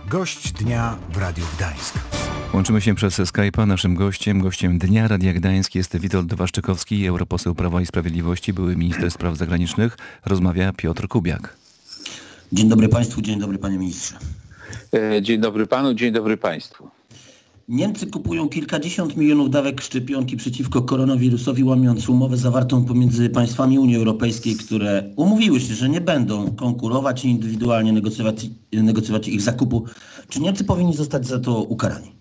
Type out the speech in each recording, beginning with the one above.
Gość dnia w Radiu Gdańsk. Łączymy się przez Skype'a. Naszym gościem dnia Radia Gdańsk jest Witold Waszczykowski, europoseł Prawa i Sprawiedliwości, były minister spraw zagranicznych. Rozmawia Piotr Kubiak. Dzień dobry Państwu, dzień dobry Panie Ministrze. Dzień dobry Panu, dzień dobry Państwu. Niemcy kupują kilkadziesiąt milionów dawek szczepionki przeciwko koronawirusowi, łamiąc umowę zawartą pomiędzy państwami Unii Europejskiej, które umówiły się, że nie będą konkurować i indywidualnie negocjować ich zakupu. Czy Niemcy powinni zostać za to ukarani?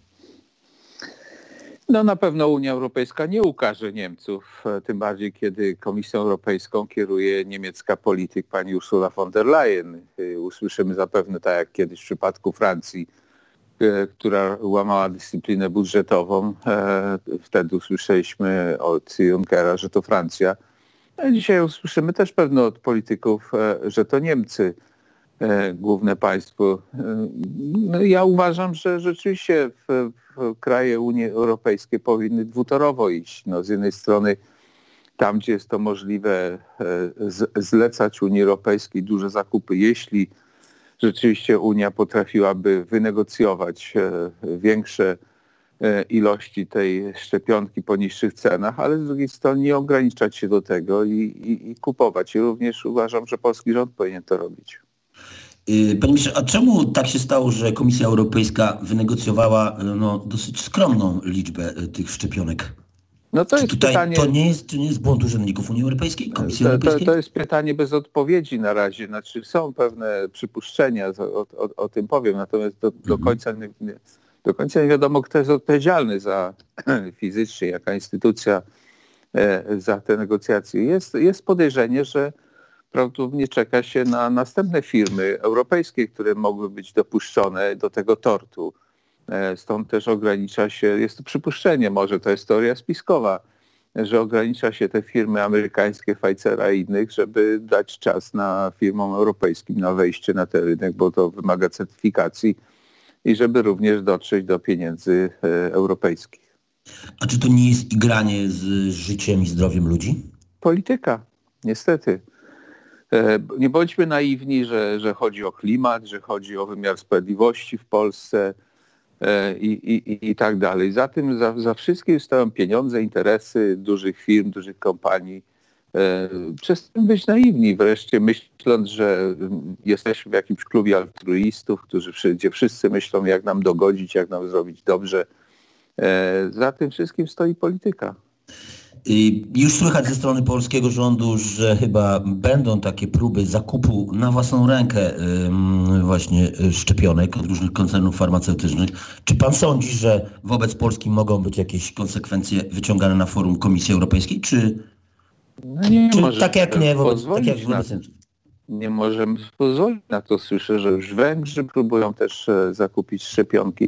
No na pewno Unia Europejska nie ukarze Niemców, tym bardziej kiedy Komisją Europejską kieruje niemiecka polityk pani Ursula von der Leyen. Usłyszymy zapewne, tak jak kiedyś w przypadku Francji, która łamała dyscyplinę budżetową. Wtedy usłyszeliśmy od Junckera, że to Francja. A dzisiaj usłyszymy też pewno od polityków, że to Niemcy, główne państwo. No, ja uważam, że rzeczywiście w kraje Unii Europejskiej powinny dwutorowo iść. No, z jednej strony tam, gdzie jest to możliwe, zlecać Unii Europejskiej duże zakupy, jeśli rzeczywiście Unia potrafiłaby wynegocjować większe ilości tej szczepionki po niższych cenach, ale z drugiej strony nie ograniczać się do tego i kupować. I również uważam, że polski rząd powinien to robić. Panie ministrze, a czemu tak się stało, że Komisja Europejska wynegocjowała dosyć skromną liczbę tych szczepionek? No to jest pytanie. To nie jest błąd urzędników Unii Europejskiej, Komisji Europejskiej? To jest pytanie bez odpowiedzi na razie. Znaczy są pewne przypuszczenia, o tym powiem, natomiast do końca nie wiadomo, kto jest odpowiedzialny za fizycznie, jaka instytucja za te negocjacje. Jest podejrzenie, że prawdopodobnie czeka się na następne firmy europejskie, które mogły być dopuszczone do tego tortu. Stąd też ogranicza się, jest to przypuszczenie, może to jest teoria spiskowa, że ogranicza się te firmy amerykańskie, Pfizera i innych, żeby dać czas na firmom europejskim na wejście na ten rynek, bo to wymaga certyfikacji i żeby również dotrzeć do pieniędzy europejskich. A czy to nie jest igranie z życiem i zdrowiem ludzi? Polityka, niestety. Nie bądźmy naiwni, że chodzi o klimat, że chodzi o wymiar sprawiedliwości w Polsce i tak dalej. Za tym, za wszystkim stoją pieniądze, interesy dużych firm, dużych kompanii. Przestańmy być naiwni wreszcie, myśląc, że jesteśmy w jakimś klubie altruistów, gdzie wszyscy myślą, jak nam dogodzić, jak nam zrobić dobrze. Za tym wszystkim stoi polityka. Już słychać ze strony polskiego rządu, że chyba będą takie próby zakupu na własną rękę właśnie szczepionek od różnych koncernów farmaceutycznych. Czy pan sądzi, że wobec Polski mogą być jakieś konsekwencje wyciągane na forum Komisji Europejskiej, czy tak jak nie wobec Niemców? Nie możemy pozwolić na to. Słyszę, że już Węgrzy próbują też zakupić szczepionki.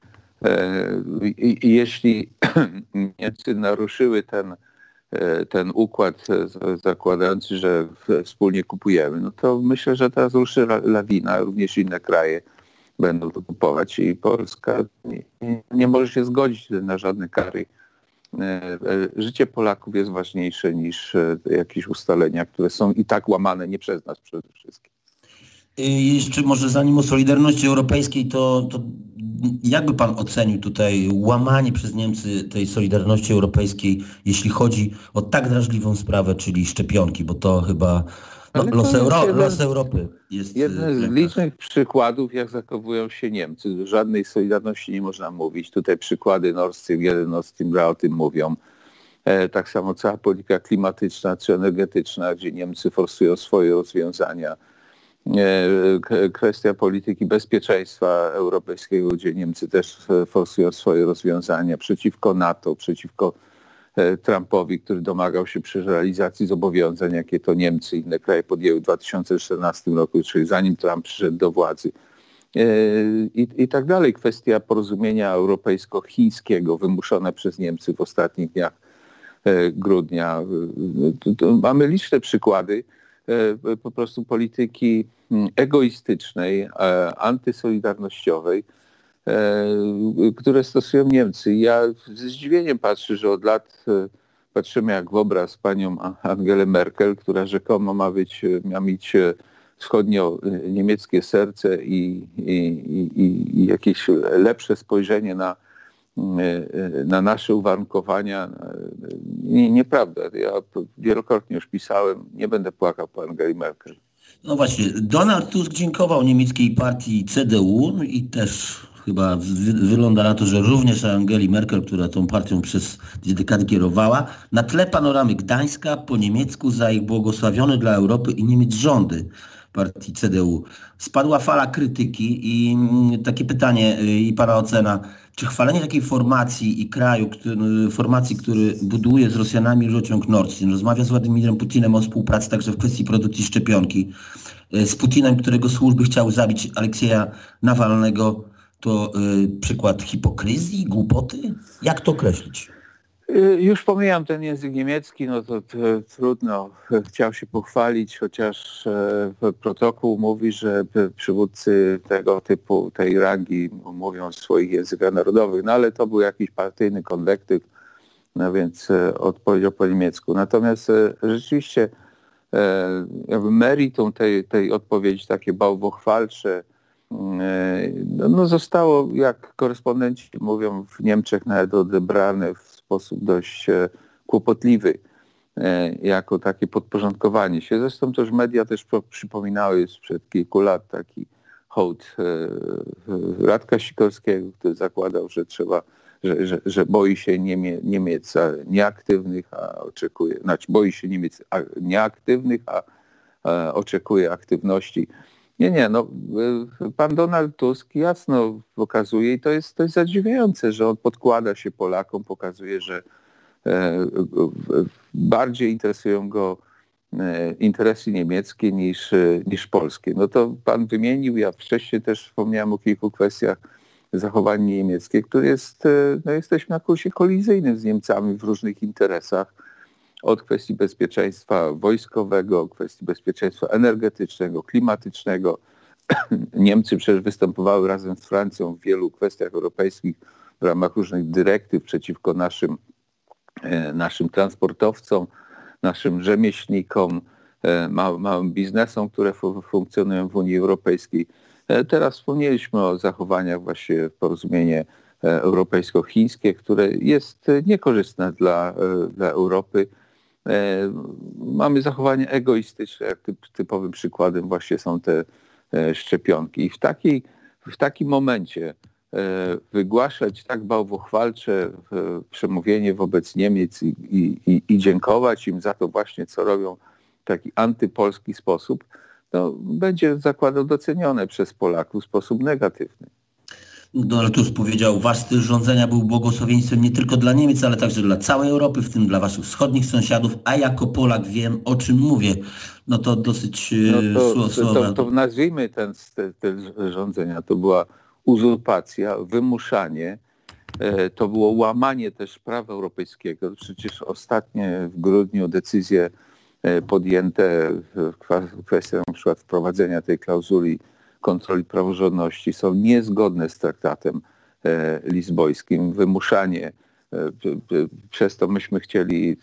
I jeśli Niemcy naruszyły ten układ zakładający, że wspólnie kupujemy, no to myślę, że teraz ruszy lawina, również inne kraje będą to kupować i Polska nie może się zgodzić na żadne kary. Życie Polaków jest ważniejsze niż jakieś ustalenia, które są i tak łamane nie przez nas przede wszystkim. Jeszcze może zanim o Solidarności Europejskiej, to jakby pan ocenił tutaj łamanie przez Niemcy tej Solidarności Europejskiej, jeśli chodzi o tak drażliwą sprawę, czyli szczepionki, bo to chyba los Europy jest... Jeden z licznych przykładów, jak zachowują się Niemcy. Żadnej Solidarności nie można mówić. Tutaj przykłady Nord Stream 1, Nord Stream 2 o tym mówią. Tak samo cała polityka klimatyczna czy energetyczna, gdzie Niemcy forsują swoje rozwiązania. Kwestia polityki bezpieczeństwa europejskiego, gdzie Niemcy też forsują swoje rozwiązania przeciwko NATO, przeciwko Trumpowi, który domagał się przy realizacji zobowiązań, jakie to Niemcy i inne kraje podjęły w 2014 roku, czyli zanim Trump przyszedł do władzy. I tak dalej. Kwestia porozumienia europejsko-chińskiego wymuszone przez Niemcy w ostatnich dniach grudnia. Mamy liczne przykłady po prostu polityki egoistycznej, antysolidarnościowej, które stosują Niemcy. Ja ze zdziwieniem patrzę, że od lat patrzymy jak w obraz panią Angelę Merkel, która rzekomo ma mieć wschodnio-niemieckie serce i jakieś lepsze spojrzenie na nasze uwarunkowania. Nieprawda. Ja wielokrotnie już pisałem, nie będę płakał po Angeli Merkel. No właśnie, Donald Tusk dziękował niemieckiej partii CDU i też chyba wygląda na to, że również Angeli Merkel, która tą partią przez 2 dekady kierowała, na tle panoramy Gdańska po niemiecku za ich błogosławione dla Europy i Niemiec rządy partii CDU. Spadła fala krytyki i takie pytanie i pana ocena. Czy chwalenie takiej formacji i kraju, który buduje z Rosjanami rurociąg Nord Stream, rozmawia z Władimirem Putinem o współpracy także w kwestii produkcji szczepionki, z Putinem, którego służby chciały zabić Aleksieja Nawalnego, to przykład hipokryzji, głupoty? Jak to określić? Już pomijam ten język niemiecki, no to trudno. Chciał się pochwalić, chociaż protokół mówi, że przywódcy tego typu, tej rangi mówią w swoich językach narodowych, no ale to był jakiś partyjny konwektyw, no więc odpowiedział po niemiecku. Natomiast rzeczywiście jakby meritum tej odpowiedzi, takie bałwochwalcze, no zostało, jak korespondenci mówią, w Niemczech nawet odebrane w sposób dość kłopotliwy, jako takie podporządkowanie się. Zresztą też media też przypominały sprzed kilku lat taki hołd Radka Sikorskiego, który zakładał, że że boi się Niemiec nieaktywnych, a oczekuje, boi się Niemiec nieaktywnych, a oczekuje aktywności. Nie, no pan Donald Tusk jasno pokazuje i to jest zadziwiające, że on podkłada się Polakom, pokazuje, że bardziej interesują go interesy niemieckie niż polskie. No to pan wymienił, ja wcześniej też wspomniałem o kilku kwestiach zachowań niemieckie, które jesteśmy na kursie kolizyjnym z Niemcami w różnych interesach. Od kwestii bezpieczeństwa wojskowego, kwestii bezpieczeństwa energetycznego, klimatycznego. Niemcy przecież występowały razem z Francją w wielu kwestiach europejskich w ramach różnych dyrektyw przeciwko naszym transportowcom, naszym rzemieślnikom, małym biznesom, które funkcjonują w Unii Europejskiej. Teraz wspomnieliśmy o zachowaniach właśnie porozumienie europejsko-chińskie, które jest niekorzystne dla Europy. Mamy zachowanie egoistyczne, jak typowym przykładem właśnie są te szczepionki. I w takim momencie wygłaszać tak bałwochwalcze przemówienie wobec Niemiec i dziękować im za to właśnie, co robią w taki antypolski sposób, no, będzie, zakładam, docenione przez Polaków w sposób negatywny. Donald Tusk powiedział, wasz styl rządzenia był błogosławieństwem nie tylko dla Niemiec, ale także dla całej Europy, w tym dla waszych wschodnich sąsiadów, a jako Polak wiem, o czym mówię. No to dosyć słowa. To nazwijmy ten styl rządzenia. To była uzurpacja, wymuszanie, to było łamanie też prawa europejskiego. Przecież ostatnie w grudniu decyzje podjęte w kwestii na przykład wprowadzenia tej klauzuli kontroli praworządności są niezgodne z traktatem lizbońskim. Wymuszanie, przez to myśmy chcieli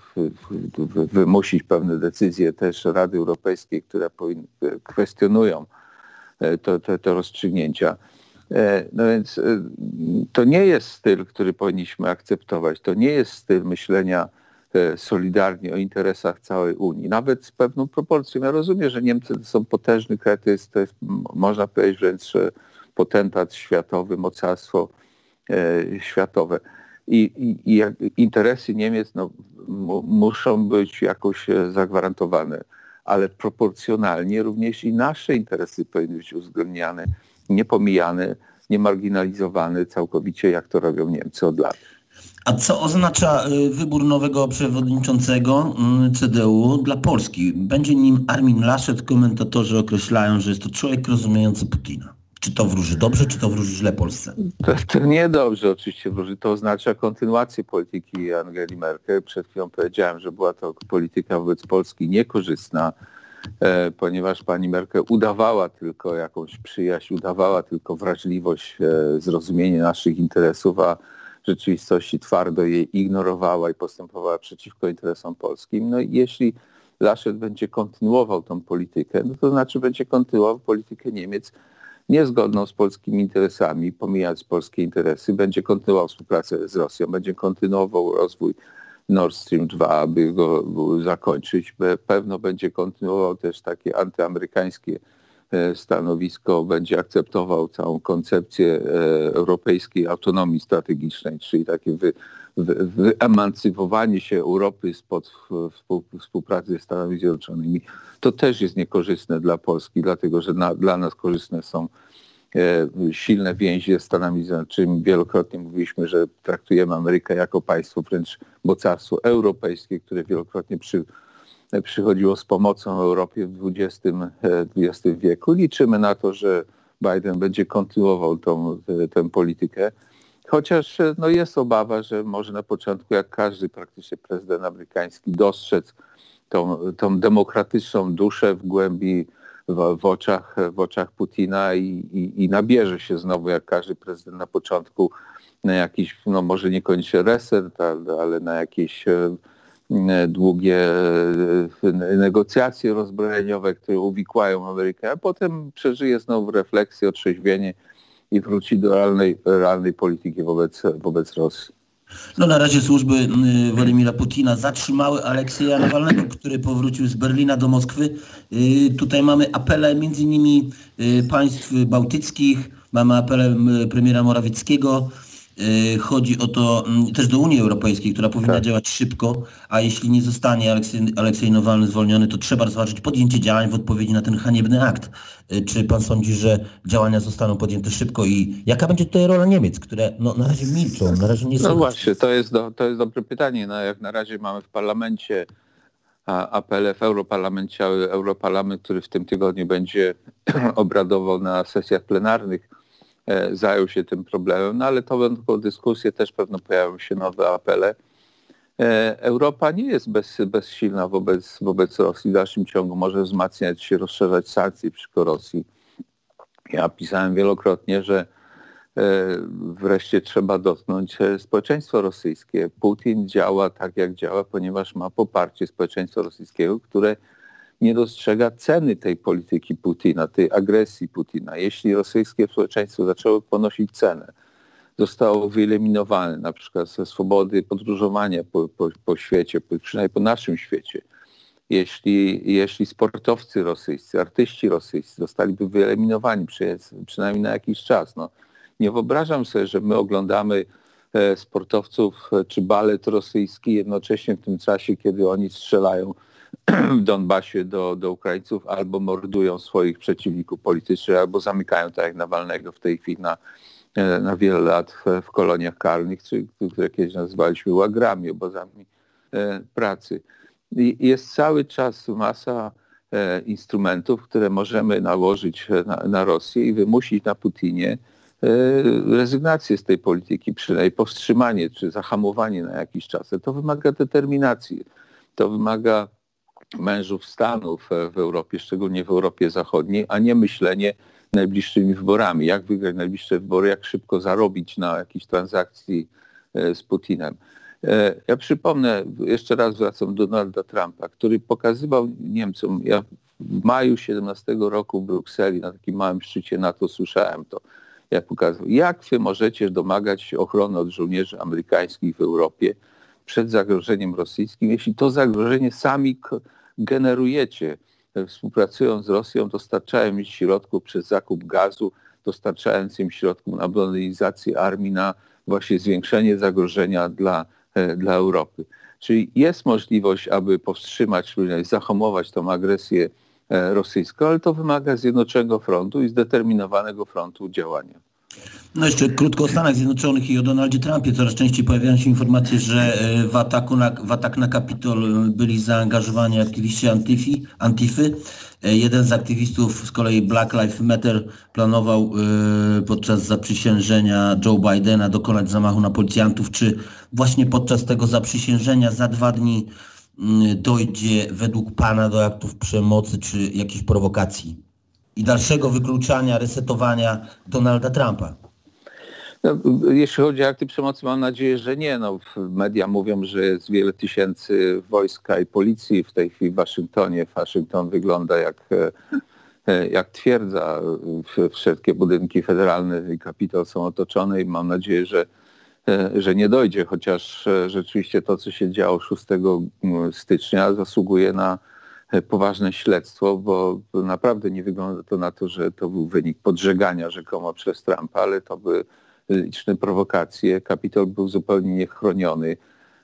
wymusić pewne decyzje też Rady Europejskiej, które kwestionują te rozstrzygnięcia. No więc to nie jest styl, który powinniśmy akceptować. To nie jest styl myślenia solidarnie o interesach całej Unii, nawet z pewną proporcją. Ja rozumiem, że Niemcy to są potężny kryzys, to jest, można powiedzieć, wręcz potentat światowy, mocarstwo światowe. I interesy Niemiec muszą być jakoś zagwarantowane, ale proporcjonalnie również i nasze interesy powinny być uwzględniane, niepomijane, nie marginalizowane całkowicie, jak to robią Niemcy od lat. A co oznacza wybór nowego przewodniczącego CDU dla Polski? Będzie nim Armin Laschet. Komentatorzy określają, że jest to człowiek rozumiejący Putina. Czy to wróży dobrze, czy to wróży źle Polsce? To nie dobrze oczywiście wróży. To oznacza kontynuację polityki Angeli Merkel. Przed chwilą powiedziałem, że była to polityka wobec Polski niekorzystna, ponieważ pani Merkel udawała tylko jakąś przyjaźń, udawała tylko wrażliwość, zrozumienie naszych interesów, a w rzeczywistości twardo je ignorowała i postępowała przeciwko interesom polskim. No i jeśli Laschet będzie kontynuował tą politykę, no to znaczy będzie kontynuował politykę Niemiec niezgodną z polskimi interesami, pomijając polskie interesy, będzie kontynuował współpracę z Rosją, będzie kontynuował rozwój Nord Stream 2, aby go zakończyć. Pewno będzie kontynuował też takie antyamerykańskie stanowisko, będzie akceptował całą koncepcję europejskiej autonomii strategicznej, czyli takie wyemancypowanie się Europy spod współpracy ze Stanami Zjednoczonymi. To też jest niekorzystne dla Polski, dlatego że dla nas korzystne są silne więzi ze Stanami Zjednoczonymi. Wielokrotnie mówiliśmy, że traktujemy Amerykę jako państwo wręcz mocarstwo europejskie, które wielokrotnie przychodziło z pomocą Europie w XX wieku. Liczymy na to, że Biden będzie kontynuował tę politykę. Chociaż jest obawa, że może na początku, jak każdy praktycznie prezydent amerykański, dostrzec tą demokratyczną duszę w głębi, w oczach Putina i nabierze się znowu, jak każdy prezydent na początku, na jakiś, może niekoniecznie reset, ale na jakieś długie negocjacje rozbrojeniowe, które uwikłają Amerykę, a potem przeżyje znowu refleksję, otrzeźwienie i wróci do realnej polityki wobec Rosji. No na razie służby Władimira Putina zatrzymały Aleksieja Nawalnego, który powrócił z Berlina do Moskwy. Tutaj mamy apele między innymi państw bałtyckich, mamy apele premiera Morawieckiego. Chodzi o to też do Unii Europejskiej, która powinna działać szybko, a jeśli nie zostanie Aleksiej Nawalny zwolniony, to trzeba rozważyć podjęcie działań w odpowiedzi na ten haniebny akt. Czy pan sądzi, że działania zostaną podjęte szybko i jaka będzie tutaj rola Niemiec, które na razie milczą, na razie nie są... No właśnie, to jest dobre pytanie. Jak na razie mamy w parlamencie apele w Europarlamencie, Europarlament, który w tym tygodniu będzie obradował na sesjach plenarnych, zajął się tym problemem, ale to będą dyskusje, też pewno pojawią się nowe apele. Europa nie jest bezsilna wobec Rosji. W dalszym ciągu może wzmacniać się, rozszerzać sankcje przeciwko Rosji. Ja pisałem wielokrotnie, że wreszcie trzeba dotknąć społeczeństwo rosyjskie. Putin działa tak, jak działa, ponieważ ma poparcie społeczeństwa rosyjskiego, które nie dostrzega ceny tej polityki Putina, tej agresji Putina. Jeśli rosyjskie społeczeństwo zaczęło ponosić cenę, zostało wyeliminowane na przykład ze swobody podróżowania po świecie, przynajmniej po naszym świecie. Jeśli sportowcy rosyjscy, artyści rosyjscy zostaliby wyeliminowani przynajmniej na jakiś czas. Nie wyobrażam sobie, że my oglądamy sportowców czy balet rosyjski jednocześnie w tym czasie, kiedy oni strzelają w Donbasie do Ukraińców albo mordują swoich przeciwników politycznych, albo zamykają, tak jak Nawalnego w tej chwili na wiele lat w koloniach karnych, które kiedyś nazywaliśmy łagrami, obozami pracy. I jest cały czas masa instrumentów, które możemy nałożyć na Rosję i wymusić na Putinie rezygnację z tej polityki, przynajmniej powstrzymanie czy zahamowanie na jakiś czas. To wymaga determinacji, to wymaga mężów stanów w Europie, szczególnie w Europie Zachodniej, a nie myślenie najbliższymi wyborami. Jak wygrać najbliższe wybory, jak szybko zarobić na jakiejś transakcji z Putinem. Ja przypomnę, jeszcze raz wracam do Donalda Trumpa, który pokazywał Niemcom, ja w maju 2017 roku w Brukseli na takim małym szczycie NATO słyszałem to, jak pokazywał, jak wy możecie domagać się ochrony od żołnierzy amerykańskich w Europie przed zagrożeniem rosyjskim, jeśli to zagrożenie sami generujecie, współpracując z Rosją, dostarczając im środków przez zakup gazu, dostarczając im środków na modernizację armii, na właśnie zwiększenie zagrożenia dla Europy. Czyli jest możliwość, aby powstrzymać, zahamować tą agresję rosyjską, ale to wymaga zjednoczonego frontu i zdeterminowanego frontu działania. No jeszcze krótko o Stanach Zjednoczonych i o Donaldzie Trumpie. Coraz częściej pojawiają się informacje, że w atak na Kapitol byli zaangażowani aktywiści Antify. Jeden z aktywistów z kolei Black Lives Matter planował podczas zaprzysiężenia Joe Bidena dokonać zamachu na policjantów. Czy właśnie podczas tego zaprzysiężenia za 2 dni dojdzie według pana do aktów przemocy czy jakichś prowokacji i dalszego wykluczania, resetowania Donalda Trumpa? Jeśli chodzi o akty przemocy, mam nadzieję, że nie. Media mówią, że jest wiele tysięcy wojska i policji w tej chwili w Waszyngtonie. Waszyngton wygląda jak twierdza. Wszystkie budynki federalne i Kapitol są otoczone i mam nadzieję, że nie dojdzie, chociaż rzeczywiście to, co się działo 6 stycznia zasługuje na poważne śledztwo, bo naprawdę nie wygląda to na to, że to był wynik podżegania rzekomo przez Trumpa, ale to były liczne prowokacje. Kapitol był zupełnie niechroniony.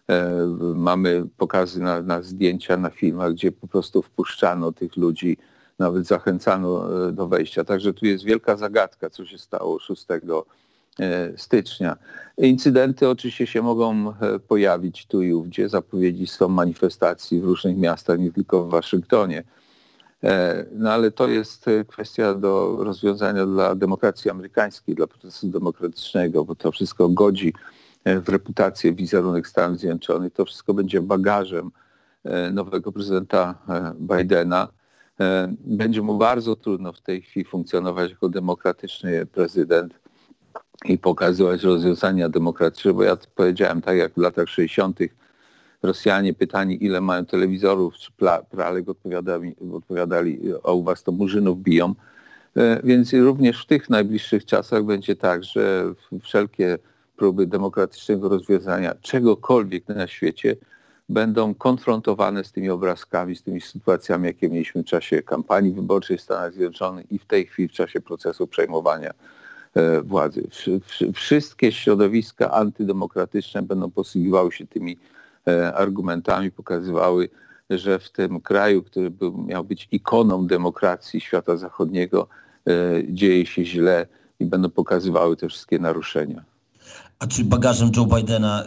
Mamy pokazy na zdjęcia, na filmach, gdzie po prostu wpuszczano tych ludzi, nawet zachęcano do wejścia. Także tu jest wielka zagadka, co się stało 6 stycznia. Incydenty oczywiście się mogą pojawić tu i ówdzie. Zapowiedzi są manifestacji w różnych miastach, nie tylko w Waszyngtonie. No ale to jest kwestia do rozwiązania dla demokracji amerykańskiej, dla procesu demokratycznego, bo to wszystko godzi w reputację, wizerunek Stanów Zjednoczonych. To wszystko będzie bagażem nowego prezydenta Bidena. Będzie mu bardzo trudno w tej chwili funkcjonować jako demokratyczny prezydent i pokazywać rozwiązania demokratyczne, bo ja powiedziałem, tak jak w latach 60. Rosjanie pytani, ile mają telewizorów czy pralek, odpowiadali, a u was to murzynów biją. Więc również w tych najbliższych czasach będzie tak, że wszelkie próby demokratycznego rozwiązania czegokolwiek na świecie będą konfrontowane z tymi obrazkami, z tymi sytuacjami, jakie mieliśmy w czasie kampanii wyborczej w Stanach Zjednoczonych i w tej chwili w czasie procesu przejmowania władzy. Wszystkie środowiska antydemokratyczne będą posługiwały się tymi argumentami, pokazywały, że w tym kraju, który miał być ikoną demokracji świata zachodniego, dzieje się źle i będą pokazywały te wszystkie naruszenia. A czy bagażem Joe Bidena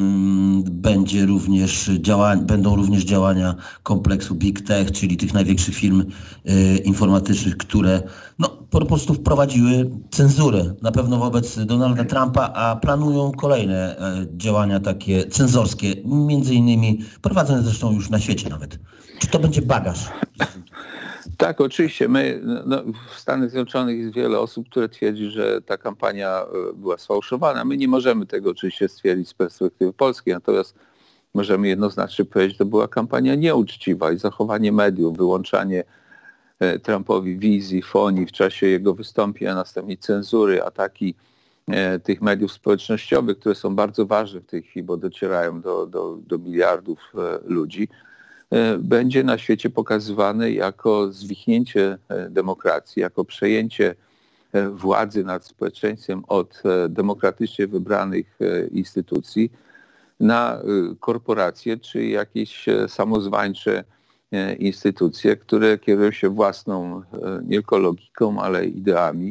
będą również działania kompleksu Big Tech, czyli tych największych firm informatycznych, które po prostu wprowadziły cenzurę na pewno wobec Donalda Trumpa, a planują kolejne działania takie cenzorskie, między innymi prowadzone zresztą już na świecie nawet. Czy to będzie bagaż? Tak, oczywiście. W Stanach Zjednoczonych jest wiele osób, które twierdzi, że ta kampania była sfałszowana. My nie możemy tego oczywiście stwierdzić z perspektywy polskiej, natomiast możemy jednoznacznie powiedzieć, że to była kampania nieuczciwa i zachowanie mediów, wyłączanie Trumpowi wizji, fonii w czasie jego wystąpień, a następnie cenzury, ataki tych mediów społecznościowych, które są bardzo ważne w tej chwili, bo docierają do miliardów ludzi, będzie na świecie pokazywany jako zwichnięcie demokracji, jako przejęcie władzy nad społeczeństwem od demokratycznie wybranych instytucji na korporacje czy jakieś samozwańcze instytucje, które kierują się własną nie tylko logiką, ale ideami.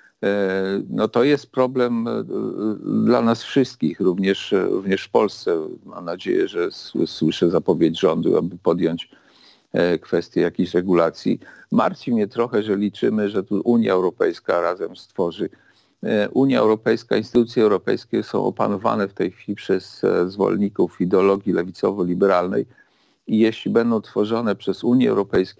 To jest problem dla nas wszystkich, również w Polsce. Mam nadzieję, że słyszę zapowiedź rządu, aby podjąć kwestię jakichś regulacji. Martwi mnie trochę, że liczymy, że tu Unia Europejska razem stworzy. Unia Europejska, instytucje europejskie są opanowane w tej chwili przez zwolenników ideologii lewicowo-liberalnej i jeśli będą tworzone przez Unię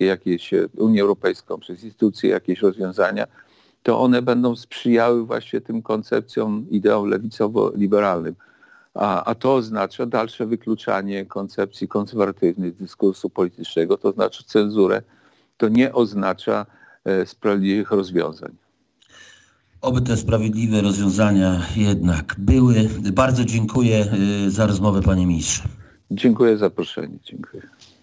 Europejską, przez instytucje jakieś rozwiązania, to one będą sprzyjały właśnie tym koncepcjom, ideom lewicowo-liberalnym. A to oznacza dalsze wykluczanie koncepcji konserwatywnych dyskursu politycznego, to znaczy cenzurę. To nie oznacza sprawiedliwych rozwiązań. Oby te sprawiedliwe rozwiązania jednak były. Bardzo dziękuję za rozmowę, panie ministrze. Dziękuję za zaproszenie. Dziękuję.